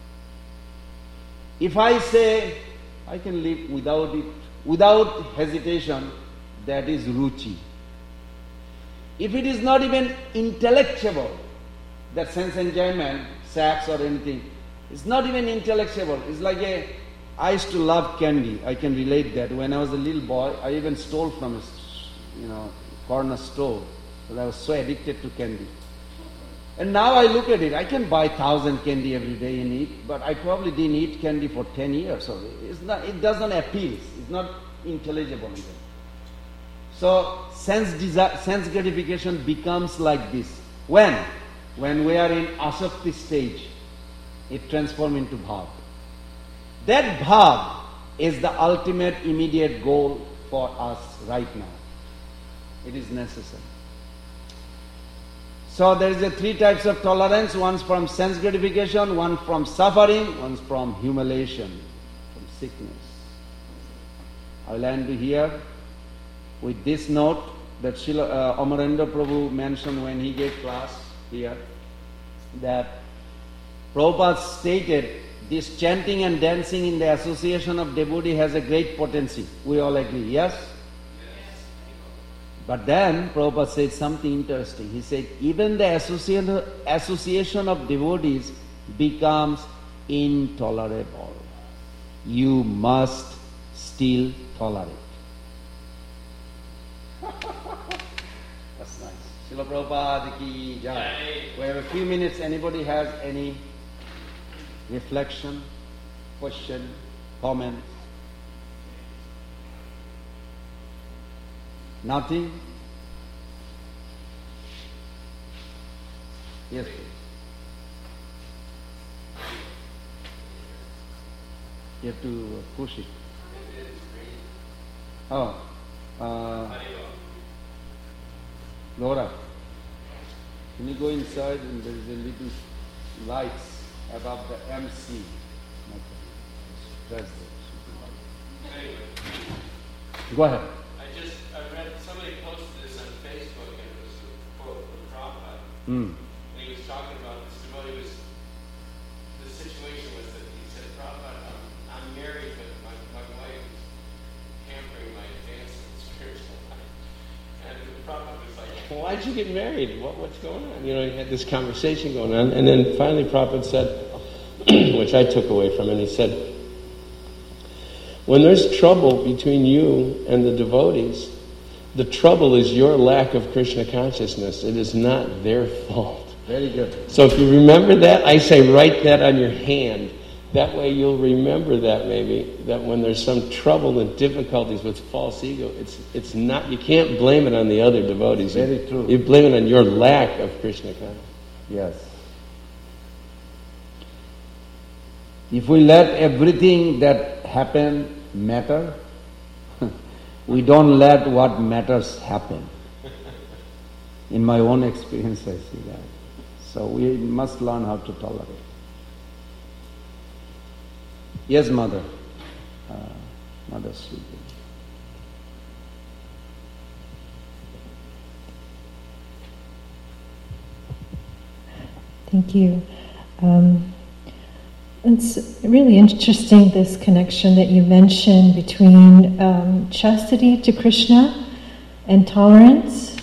If I say, I can live without it, without hesitation, that is ruchi. If it is not even intellectual, that sense enjoyment, sex or anything, it's not even intellectual. It's like a, I used to love candy. I can relate that. When I was a little boy, I even stole from a, you know, corner store. Because I was so addicted to candy. And now I look at it, I can buy thousand candy every day and eat, but I probably didn't eat candy for ten years. So it's not, it doesn't appeal. It's not intelligible even. So sense desire, sense gratification becomes like this. When? When we are in asakti stage, it transforms into bhav. That bhav is the ultimate immediate goal for us right now. It is necessary. So there is a three types of tolerance. One's from sense gratification, one from suffering, one's from humiliation, from sickness. I will end here with this note that Srila uh, Amarendra Prabhu mentioned when he gave class here, that Prabhupada stated this chanting and dancing in the association of devotee has a great potency. We all agree, yes? Yes. But then Prabhupada said something interesting. He said, even the association, association of devotees becomes intolerable. You must still tolerate. That's nice. Srila Prabhupada ki jai. We have a few minutes. Anybody has any reflection, question, comment? Nothing? Yes, please. You have to push it. Oh, uh, Laura, can you go inside and there is a little lights above the M C. Press that. Anyway. Go ahead. I just, I read, somebody posted this on Facebook and it was a quote from Prabhupada. Mm. And he was talking about this devotee was, the situation was that he said, Prabhupada, I'm, I'm married, but my, my wife is hampering my advance in the spiritual life. And Prabhupada was like, well, why'd you get married? What, what's going on? You know, he had this conversation going on. And then finally Prabhupada said, which I took away from it, he said, when there's trouble between you and the devotees, the trouble is your lack of Krishna consciousness. It is not their fault. Very good. So if you remember that, I say write that on your hand. That way you'll remember that maybe, that when there's some trouble and difficulties with false ego, it's it's not, you can't blame it on the other devotees. Very you, true. You blame it on your lack of Krishna consciousness. Yes. If we let everything that happen matter, we don't let what matters happen. In my own experience, I see that. So we must learn how to tolerate. Yes, Mother. Uh, Mother speaking. Thank you. Um, It's really interesting, this connection that you mentioned between um, chastity to Krishna and tolerance.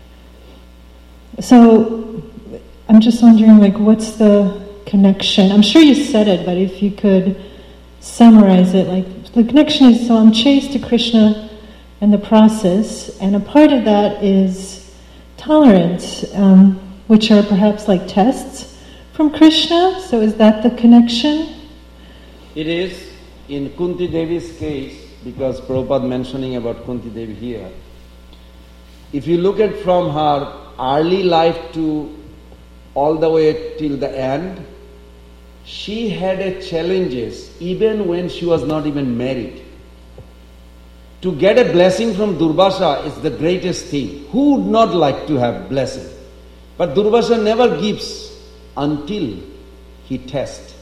So I'm just wondering, like, what's the connection? I'm sure you said it, but if you could summarize it, like, the connection is, so I'm chaste to Krishna and the process, and a part of that is tolerance, um, which are perhaps like tests from Krishna. So is that the connection? It is. In Kunti Devi's case, because Prabhupada mentioning about Kunti Devi here, if you look at from her early life to all the way till the end, she had a challenges even when she was not even married. To get a blessing from Durvasa is the greatest thing. Who would not like to have blessing? But Durvasa never gives until he tests.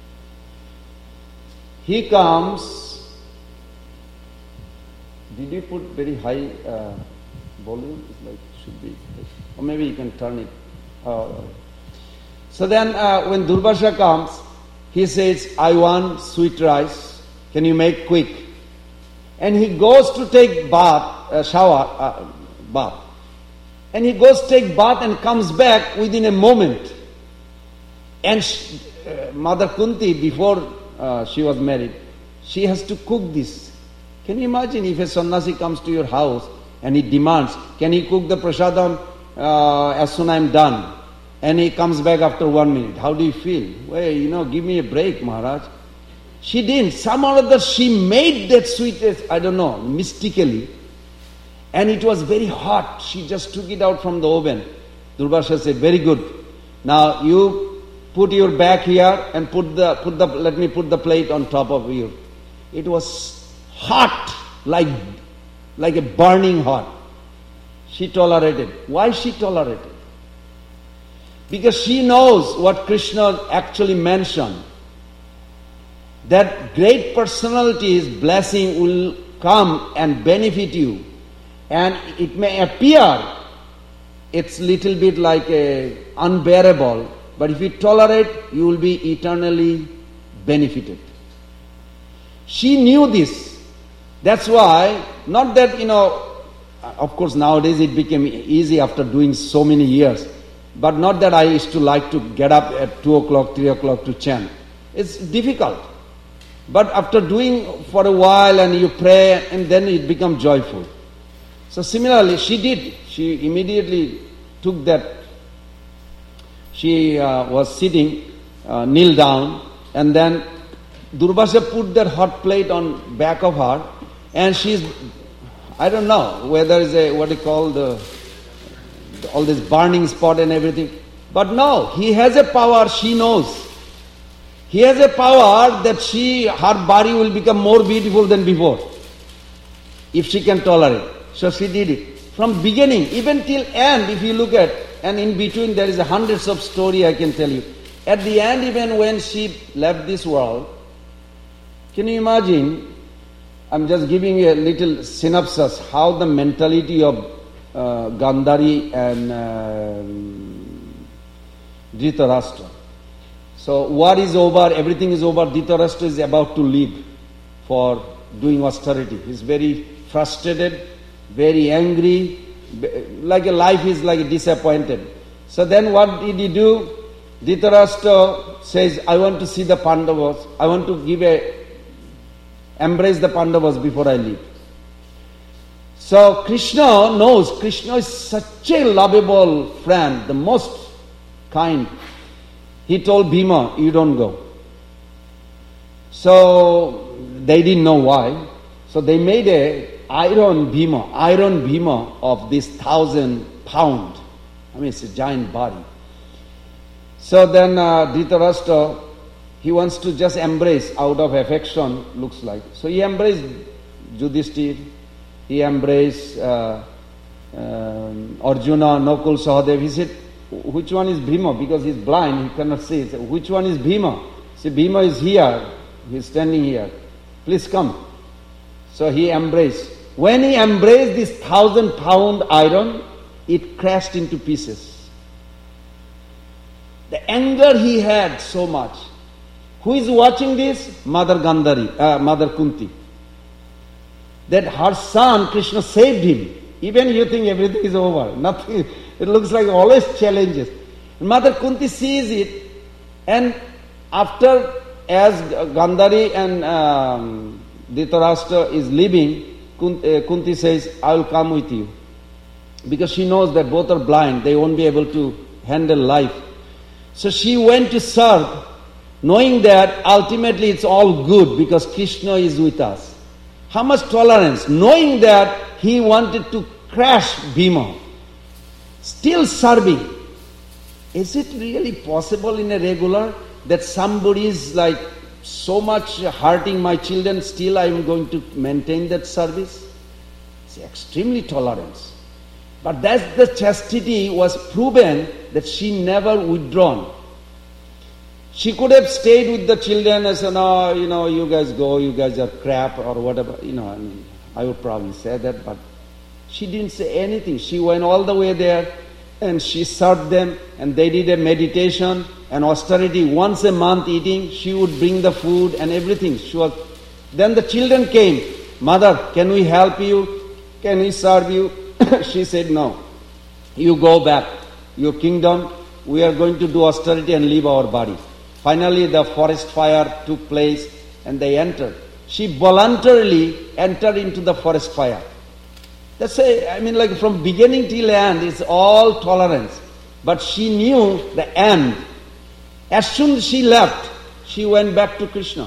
He comes. Did you put very high uh, volume? It's like should be, or maybe you can turn it. Uh, so then, uh, when Durvasa comes, he says, "I want sweet rice. Can you make quick?" And he goes to take bath, uh, shower, uh, bath, and he goes to take bath and comes back within a moment. And she, uh, Mother Kunti, before uh, she was married, she has to cook this. Can you imagine if a sannyasi comes to your house and he demands, can he cook the prasadam uh, as soon as I'm done? And he comes back after one minute. How do you feel? Well, you know, give me a break, Maharaj. She didn't. Somehow or other she made that sweetest, I don't know, mystically. And it was very hot. She just took it out from the oven. Durvasa said, very good. Now you put your back here and put the, put the, let me put the plate on top of you. It was hot, like, like a burning hot. She tolerated. Why she tolerated? Because she knows what Krishna actually mentioned. That great personality's blessing will come and benefit you. And it may appear it's little bit like a unbearable, but if you tolerate, you will be eternally benefited. She knew this. That's why, not that, you know, of course nowadays it became easy after doing so many years, but not that I used to like to get up at two o'clock, three o'clock to chant. It's difficult. But after doing for a while and you pray and then it becomes joyful. So similarly, she did. She immediately took that. She uh, was sitting, uh, kneel down, and then Durvasa put that hot plate on back of her, and she's, I don't know whether it's a, what they call the, all this burning spot and everything. But no, he has a power, she knows. He has a power that she, her body will become more beautiful than before, if she can tolerate. So she did it. From beginning, even till end, if you look at, and in between there is a hundreds of story I can tell you. At the end, even when she left this world, can you imagine, I'm just giving you a little synopsis, how the mentality of uh, Gandhari and uh, Dhritarashtra. So war is over, everything is over, Dhritarashtra is about to leave for doing austerity. He's very frustrated, very angry, like a life is like disappointed. So then what did he do? Dhritarashtra says, I want to see the Pandavas, I want to give a, embrace the Pandavas before I leave. So Krishna knows, Krishna is such a lovable friend, the most kind. He told Bhima, you don't go. So they didn't know why. So they made a iron Bhima, iron Bhima of this thousand pound. I mean, it's a giant body. So then uh, Dhritarashtra, he wants to just embrace out of affection, looks like. So he embraced Yudhishthira, he embraced uh, um, Arjuna, Nakul, Sahadev. He said, which one is Bhima? Because he's blind, he cannot see. He said, which one is Bhima? He said, Bhima is here, he's standing here. Please come. So he embraced. When he embraced this thousand pound iron, it crashed into pieces. The anger he had so much. Who is watching this? Mother Gandhari, uh, Mother Kunti. That her son, Krishna, saved him. Even you think everything is over. Nothing. It looks like always challenges. Mother Kunti sees it, and after, as Gandhari and um, Dhritarashtra is leaving, Kunti says, I will come with you. Because she knows that both are blind, they won't be able to handle life. So she went to serve, knowing that ultimately it's all good because Krishna is with us. How much tolerance, knowing that he wanted to crash Bhima, still serving. Is it really possible in a regular that somebody is like so much hurting my children, still I am going to maintain that service? It's extremely tolerance. But that's the chastity was proven that she never withdrawn. She could have stayed with the children and said, no, you know, you guys go, you guys are crap or whatever. You know, I mean, I would probably say that, but she didn't say anything. She went all the way there and she served them, and they did a meditation and austerity. Once a month eating, she would bring the food and everything. She was. Then the children came. Mother, can we help you? Can we serve you? She said, no. You go back. Your kingdom, we are going to do austerity and leave our body. Finally, the forest fire took place and they entered. She voluntarily entered into the forest fire. That's a, I mean, like from beginning till end, it's all tolerance. But she knew the end. As soon as she left, she went back to Krishna.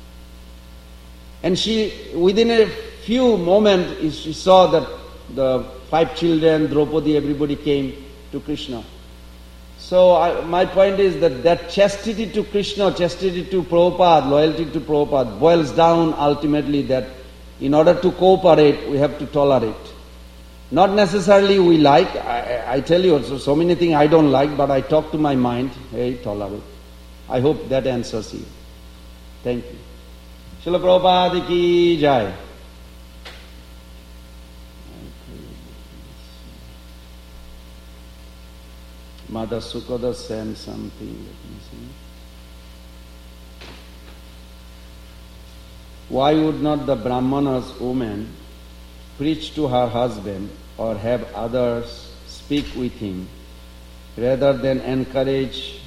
And she, within a few moments, she saw that the five children, Draupadi, everybody came to Krishna. So I, my point is that that chastity to Krishna, chastity to Prabhupada, loyalty to Prabhupada boils down ultimately that in order to cooperate, we have to tolerate. Not necessarily we like, I, I tell you, so, so many things I don't like, but I talk to my mind, hey, tolerate. I hope that answers you. Thank you. Srila Prabhupada ki jai. Mother Sukada sent something, let me see. Why would not the Brahmana's woman preach to her husband or have others speak with him rather than encourage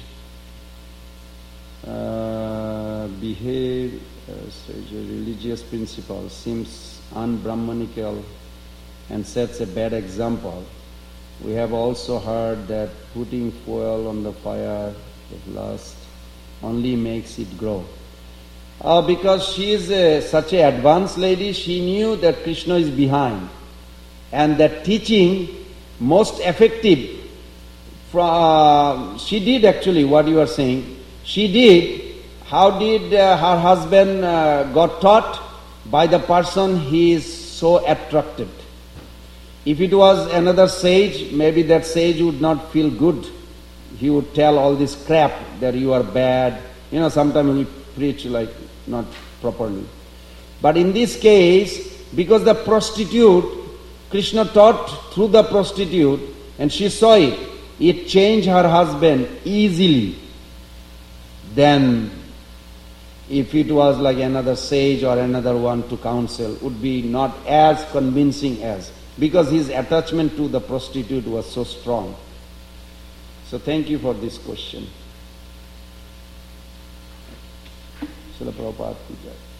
uh, behave as a religious principle? Seems un-Brahmanical and sets a bad example. We have also heard that putting fuel on the fire of lust only makes it grow. Uh, because she is a, such an advanced lady, she knew that Krishna is behind. And that teaching, most effective, from, uh, she did actually what you are saying. She did. How did uh, her husband uh, got taught? By the person he is so attracted. If it was another sage, maybe that sage would not feel good. He would tell all this crap that you are bad. You know, sometimes we preach like not properly. But in this case, because the prostitute, Krishna taught through the prostitute, and she saw it, it changed her husband easily. Then, if it was like another sage or another one to counsel, would be not as convincing as, because his attachment to the prostitute was so strong. So thank you for this question. Srila Prabhupada ki jai.